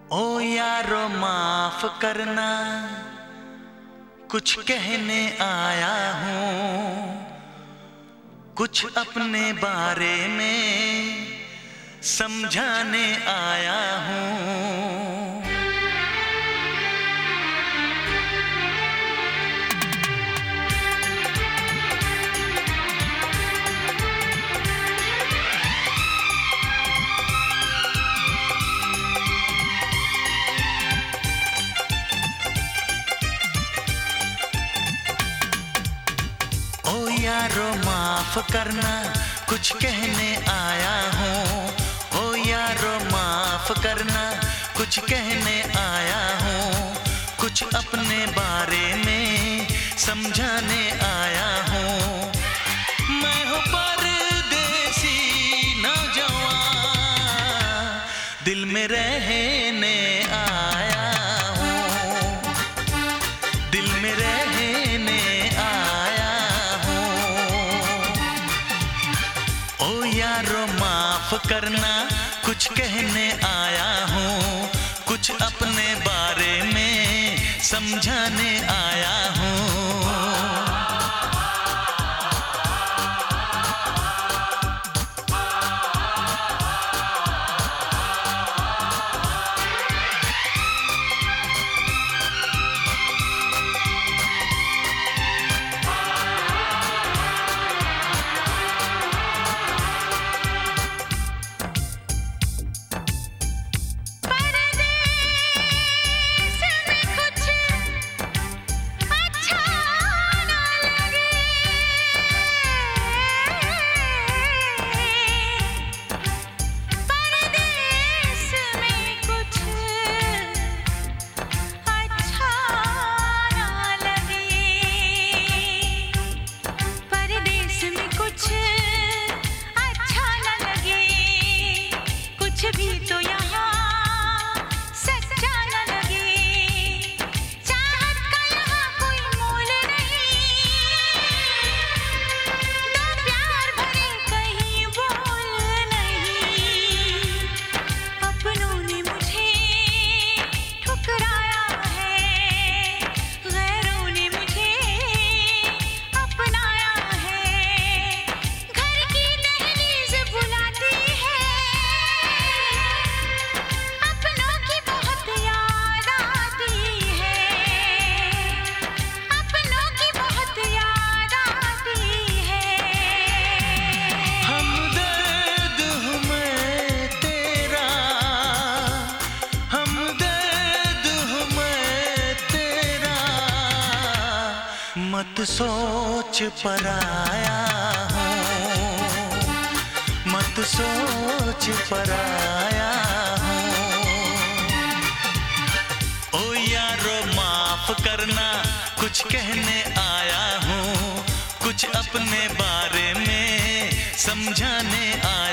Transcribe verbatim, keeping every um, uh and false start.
ओ यारो माफ करना, कुछ कहने आया हूँ, कुछ अपने बारे में समझाने आया हूँ। ओ यारो माफ करना, कुछ कहने आया हूँ। ओ यारो माफ करना, कुछ कहने आया हूँ, कुछ अपने बारे में समझाने आया हूँ। मैं हूँ परदेसी नौजवान, दिल में रहने आया हूँ, दिल में रहने आया हूँ। ओ यारो माफ करना, कुछ कहने आया हूँ, कुछ अपने बारे में समझाने आया हूँ। मत सोच पराया हूँ, मत सोच पराया हूँ। ओ यारो माफ करना, कुछ कहने आया हूँ, कुछ अपने बारे में समझाने आया